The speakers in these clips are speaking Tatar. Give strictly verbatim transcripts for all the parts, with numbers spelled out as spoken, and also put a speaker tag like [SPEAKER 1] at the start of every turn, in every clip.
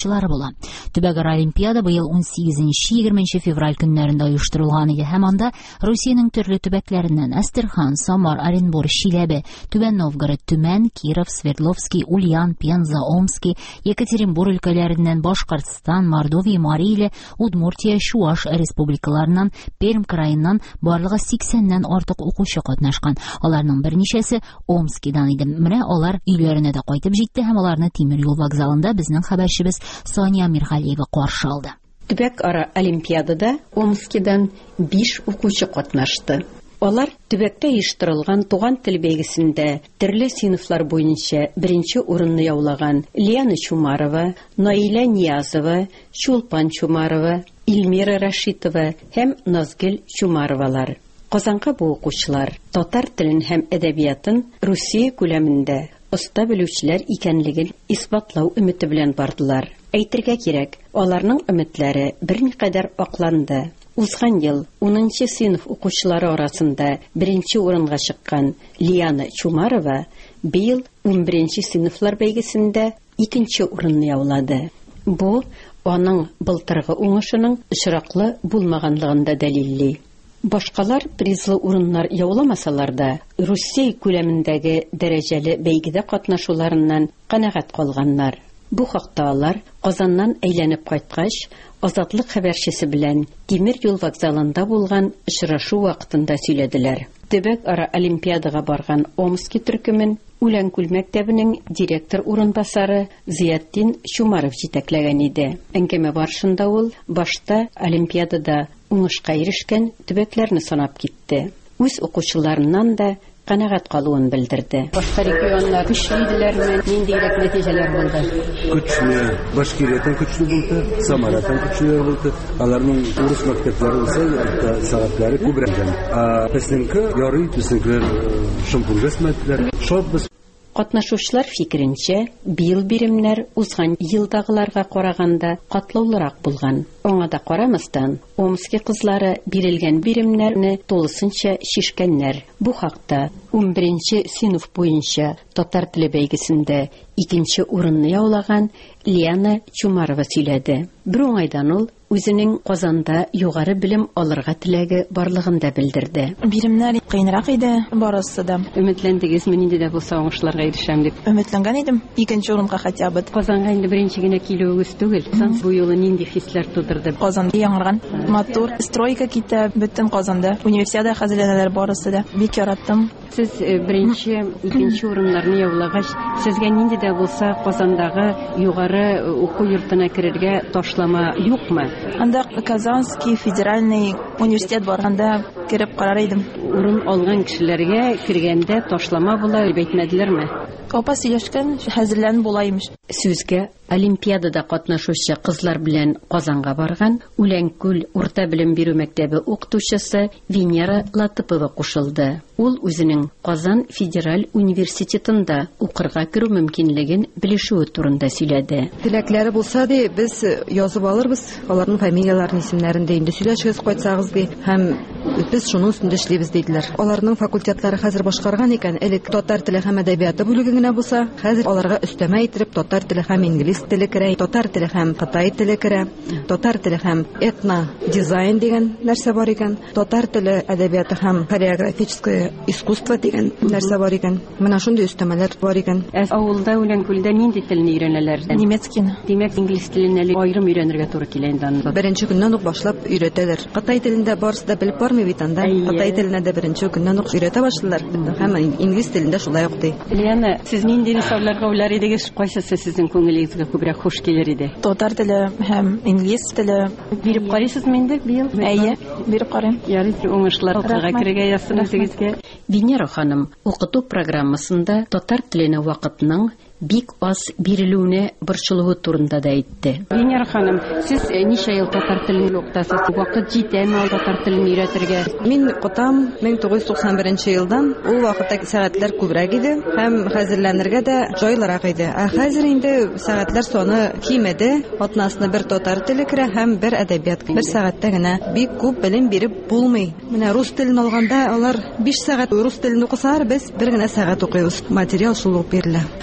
[SPEAKER 1] спортчылары була. Төбәкара олимпиада быел унсигезенче-егерменче февраль көннәрендә оештырылган иде һәм анда Русиянең төрле төбәкләреннән Әстерхан, Самар, Оренбур, Чиләбе, Түбән Новгород, Төмән, Киров, Свердловский, Ульян, Пенза, Омский, Екатеринбург өлкәләреннән Башкортстан, Мордовия, Мари-Иле, Удмуртия, Чуаш республикаларыннан, Пермь краеннан барлыгы сиксәннән артык укучы катнашкан. Аларның берничәсе Омскидан иде. Менә алар өйләренә дә кайтып җитте һәм аларны тимер юл вокзалында безнең хәбәрчебез Соня Мирхалиева каршы алды.
[SPEAKER 2] Төбәк-ара олимпиадада Омскидан биш укучы катнашты. Алар төбәктә оештырылган туган тел бәйгесендә төрле сыйныфлар буенча беренче урынны яулаган Лияна Чумарова, Наилә Ниязова, Чулпан Чумарова, Илмира Рашитова һәм Назгөл Чумаровалар. Казанга бу укучылар татар телен һәм әдәбиятын Русия күләмендә оста белүчеләр икәнлеген исбатлау өмете белән бардылар. Әйтергә кирәк, аларның өметләре берникадәр акланды. Узган ел унынчы сыйныф укучылары арасында беренче урынга чыккан Лияна Чумарова быел унберенче сыйныфлар бәйгесендә икенче урынны яулады. Бу аның былтыргы уңышының очраклы булмаганлыгын да дәлилли. Башкалар призлы урыннар яуламасалар да, Русия күләмендәге дәрәҗәле бәйгедә катнашуларыннан канәгать калганнар. Бу хакта алар Казаннан әйләнеп кайткач, Азатлык хәбәрчесе белән тимер юл вокзалында булган очрашу вакытында сөйләделәр. Төбәк-ара олимпиадага барган Омский төркемен Үләнкүл мәктәбенең директор урынбасары Зиятдин Чумаров җитәкләгән иде. Әңгәмә барышында ул башта олимпиадада уңышка ирешкән төбәкләрне санап китте. Үз укучыларыннан да канәгать калуын белдерде. Башка регионнар көчлеләрме, ниндирәк нәтиҗәләр булды?
[SPEAKER 3] Көчле, Башкириядан көчле булды, Самарадан көчле булды. Аларның урыс мәктәпләре булса, сәгатьләре күбрәк. А безнеңке ярый, безнеңке шампунь мәктәпләре. Шоп
[SPEAKER 2] Катнашучылар фикеренчә, быел биремнәр узган елдагыларга караганда катлаулырак булган. Аңа да карамастан, Омский кызлары бирелгән биремнәрне тулысынча шишкәннәр. Бу хакта унберенче сыйныф буенча татар теле бәйгесендә икенче урынны яулаган Лияна Чумарова сөйләде. Бер уңайдан ул үзенең Казанда югары белем алырга теләге барлыгын да белдерде.
[SPEAKER 4] Биремнәр кыйнрак иде, барысы да.
[SPEAKER 2] Өметләндегезме инде дә булса уңышларга ирешәм дип?
[SPEAKER 4] Өметләнгән идем. Икенче урынга хотя бы.
[SPEAKER 2] Казанга инде беренче генә килүегез түгел. Сез бу юлы нинди хисләр тудырды?
[SPEAKER 4] Казанда яңгырган, матур, стройка китә бөтен Казанда. Универсиада хәзерләнәләр барысы да. Бик яраттым.
[SPEAKER 2] Сез беренче, икенче урыннарны яулагач, сезгә нинди дә булса Казандагы югары уку йортына керергә ташлама юкмы?
[SPEAKER 4] Анда Казанский федеральный университет барганда кирип карар идем.
[SPEAKER 2] Урын алган кешеләргә кергәндә ташлама була дип әйтмәделәрме?
[SPEAKER 4] Апа сөйләшкән, хәзерләнеп булаймыш.
[SPEAKER 2] Сүзгә олимпиадада катнашучы кызлар белән Казанга барган Үләнкүл урта белем бирү мәктәбе укытучысы Венера Латыпова кушылды. Ул үзенең Казан федераль университетында укырга керү мөмкинлеген белешүе турында сөйләде.
[SPEAKER 5] Теләкләре булса ди, без язып алырбыз, аларның фамилияларын, исемнәрен дә инде сөйләшегез кайтсагыз ди, һәм без шуның үстендә эшлибез диделәр. Аларның факультетлары хәзер башкарган икән, элек татар теле һәм әдәбияты бүлеге генә булса, хәзер аларга өстәмә итеп татар теле һәм инглиз теле керә, татар теле һәм кытай теле керә, татар теле һәм этно дизайн дигән нәрсә бар икән, татар теле әдәбияты һәм хореографическое искусство дигән нәрсә бар икән. Менә шундый өстәмәләр бар икән.
[SPEAKER 2] Авылда Үләнкүлдә нинди телне өйрәнәләр?
[SPEAKER 4] Немецкийны.
[SPEAKER 2] Димәк, инглиз телен әле аерым өйрәнергә туры килә инде анда.
[SPEAKER 5] Беренче көннән үк башлап өйрәтәләр. Кытай телендә барысы да белеп бармый бит анда. Кытай теленә дә беренче көннән үк өйрәтә башлыйлар. Һәм инглиз телендә шулай ук ди.
[SPEAKER 2] Лияна, сез нинди мисалларга уйлар идегез? Кайсысы сезнең күңелегезгә күбрәк хуш килер иде?
[SPEAKER 4] Татар теле һәм инглиз теле
[SPEAKER 2] биреп карыйсызмы инде быел?
[SPEAKER 4] Әйе, биреп карыйм.
[SPEAKER 2] Ярый, уңышлар укырга керергә язсыныз сезгә. Венера ханым укыту программасында татар теленә вакытның бик аз бирелүне борчылуы турында да әйтте. Венера ханым, сез ничә ел татар телен укытасыз? Вакыт җитәме татар телен өйрәтергә?
[SPEAKER 5] Мин укытам мең тугыз йөз туксан беренче елдан. Ул вакытта сәгатьләр күбрәк иде һәм хәзерләнергә дә җайлырак иде. Ә хәзер инде сәгатьләр саны кимеде. Атнасына бер татар теле керә һәм бер әдәбият. Бер сәгатьтә генә бик күп белем биреп булмый. Менә рус телен алганда алар биш сәгать рус телен укысалар, без бер генә сәгать укыйбыз. Материал шул ук бирелә.
[SPEAKER 2] Шулай булса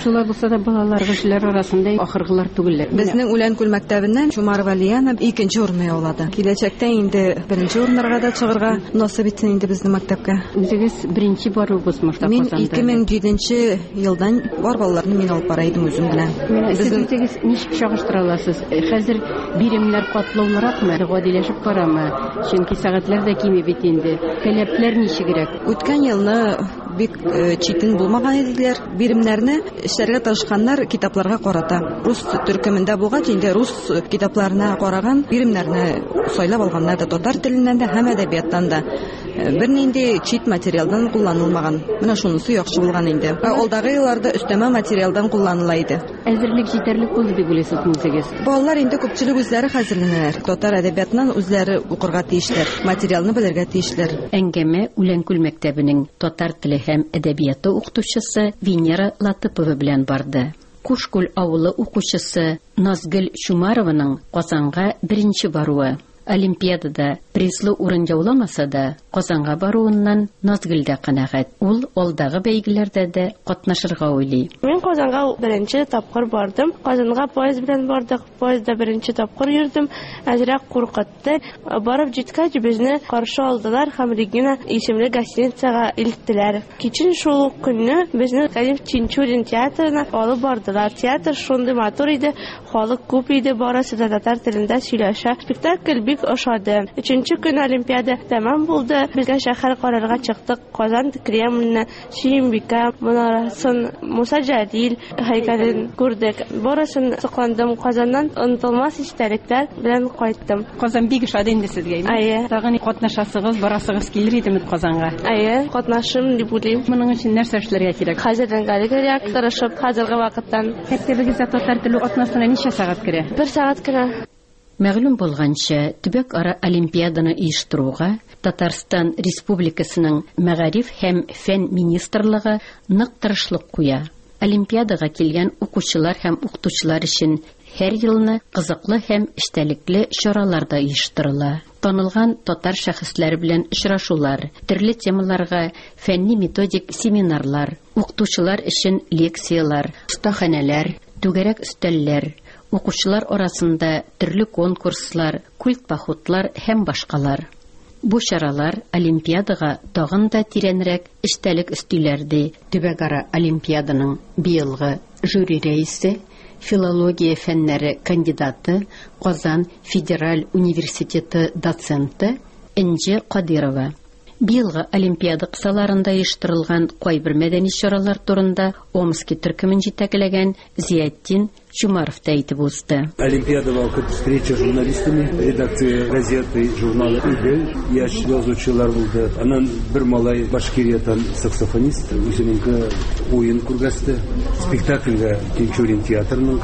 [SPEAKER 2] булса да балалар гышлар арасында ахыргылар түгелләр.
[SPEAKER 5] Безнең Үләнкүл мәктәбеннән Чумарова Лияна икенче урынны яулады. Киләчәктә инде беренче урыннарга да чыгарга насыйп итсен инде безнең мәктәпкә.
[SPEAKER 2] Үзегез беренче баругыз Муштафа
[SPEAKER 5] Мин
[SPEAKER 2] Казанда.
[SPEAKER 5] ике мең җиденче елдан бар балаларны мин алып бара идем үзем белән.
[SPEAKER 2] Безнең үзегез ничек чагыштыра аласыз? Хәзер биремнәр катлаулыракмы, гадиләшеп барамы? Чөнки сәгатьләр дә кими бит инде. Таләпләр ничегрәк?
[SPEAKER 5] Үткән елны бик э, читен булмаган иделәр. Биремнәрне эшләргә тырышканнар китапларга карата. Рус төркемендә булгач инде рус китапларына караган биремнәрне сайлап алганнар да татар теленнән дә һәм әдәбияттан да э, бернинди чит материалдан кулланылмаган. Менә шунысы яхшы булган инде. Алдагы елларда өстәмә материалдан кулланыла иде.
[SPEAKER 2] Әзерлек җитәрлек булды дип уйлыйсыз үзегез?
[SPEAKER 5] Балалар инде күпчелек үзләре хәзерләнәләр. Татар әдәбиятынан үзләре укырга тиешләр, материалны белергә тиешләр.
[SPEAKER 2] Әңгәмә Үләнкүл мәктәбенең татар теле һәм әдәбияты укытучысы Венера Латыпова белән барды. Кушкүл авылы укучысы Назгөл Чумарованың Казанга беренче баруы. Олимпиадада призлы урын жауламаса да, Казанга баруыннан Назгөл дә канәгать. Ул алдагы бәйгеләрдә дә катнашырга уйлый.
[SPEAKER 6] Мин Казанга беренче тапкыр бардым. Казанга поезд белән бардык. Поездда беренче тапкыр йөрдем. Әзрәк куркытты. Барып җиткәч, безне каршы алдылар һәм Регина исемле гостиницага илттеләр. Кичен шул ук көнне безне Калим Чинчурин театрына алып бардылар. Театр шундый матур иде, халык күп иде, барысы да татар телендә сөйләшә. Спектакль бик ошады. Өченче көн Олимпиада тәмам булды. Безгә шәһәр карарга чыктык. Казан Кремлене, Шимбика монарасын, Муса Җәлил һәйкәлен күрдек. Барысын сокландым. Казаннан онытылмас истәлектәр белән кайттым.
[SPEAKER 2] Казан бик ошады инде сезгә.
[SPEAKER 6] Әйе.
[SPEAKER 2] Тагын катнашасыгыз, барасыгыз килер идеме Казанга?
[SPEAKER 6] Әйе, катнашым дип уйлыйм.
[SPEAKER 2] Моның өчен нәрсә эшләргә кирәк?
[SPEAKER 6] Хәзерләнгән кирәк, тырышып хәзерге вакыттан.
[SPEAKER 2] Мәктәбегездә татар теле атнасына ничә сәгать керә?
[SPEAKER 6] Бер сәгать кенә.
[SPEAKER 2] Мәгълүм булганча, төбәк ара олимпиаданы оештыруга Татарстан Республикасының Мәгариф һәм фән министрлыгы нык тырышлык куя. Олимпиадага килгән укучылар һәм укытучылар өчен һәр елны кызыклы һәм эчтәлекле чаралар да оештырыла. Танылган татар шәхесләре белән очрашулар, төрле темаларга фәнни методик семинарлар, укытучылар өчен лекциялар, остаханәләр, түгәрәк өстәлләр, укучылар арасында төрле конкурслар, культ походлар һәм башкалар. Бу чаралар Олимпиадага тагын да тирәнрәк эчтәлек өстиләр ди. Төбәкара Олимпиаданың быелгы жюри рәисе, филология фәннәре кандидаты, Казан Федераль университеты доценты Энҗе Кадирова. Быелгы Олимпиада кысаларында оештырылган кайбер мәдәни чаралар турында Омский төркемен җитәкләгән Зиятдин Чумаров та әйтеп узды.
[SPEAKER 3] Олимпиада вакыт встреча с журналистами, редакция газеты, журнала «Игель». Яшь язучылар булды. Анан бер малай Башкириятан саксофонист, үзенең уен күргәсте. Спектакльгә Тинчурин театрының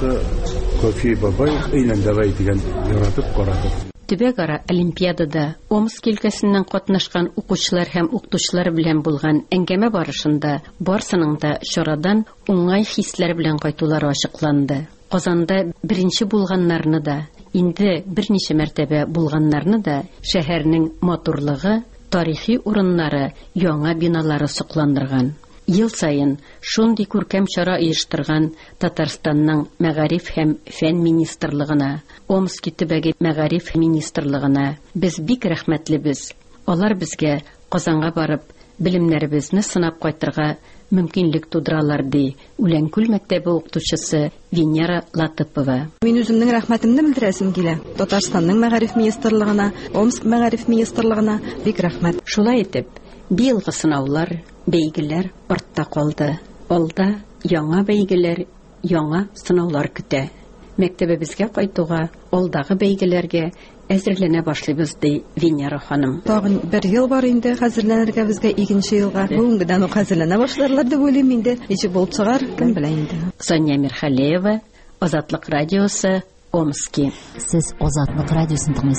[SPEAKER 3] Кофе Бабай әйлән давай дигән яратып карады.
[SPEAKER 2] Төбәкара Олимпиадада Омск өлкәсеннән катнашкан укучылар һәм укытучылар белән булган әңгәмә барышында барсының да чарадан уңай хисләр белән кайтулары ачыкланды. Казанда беренче булганнарны да, инде берничә мәртәбә булганнарны да шәһәрнең матурлыгы, тарихи урыннары, яңа биналары сокландырган. Ел сайын шундый күркәм чара оештырган Татарстанның Мәгариф һәм фән министрлыгына, Омский төбәге Мәгариф министрлыгына без бик рәхмәтлебез. Алар безгә Казанга барып белемнәребезне сынап кайтырга мөмкинлек тудыралар ди Үләнкүл мәктәбе укытучысы Венера Латыпова.
[SPEAKER 5] Мин үземнең рәхмәтемне белдерәсем килә. Татарстанның Мәгариф министрлыгына, Омск Мәгариф министрлыгына бик рәхмәт.
[SPEAKER 2] Шулай итеп, быелгы сынаулар, бәйгеләр артта калды. Алда яңа бәйгеләр, яңа сынаулар көтә. Мәктәбебезгә кайтуга, алдагы бәйгеләргә әзерләнә башлыйбыз ди Венера ханым.
[SPEAKER 5] Тагын бер ел бар инде хәзерләнергә безгә икенче елга. Бүгенгедән үк хәзерләнә башларлар дип уйлыйм инде. Ничек булып чыгар, кем белә инде.
[SPEAKER 2] Соня Мирхалеева, Азатлык радиосы, Омский.
[SPEAKER 1] Сез Азатлык радиосын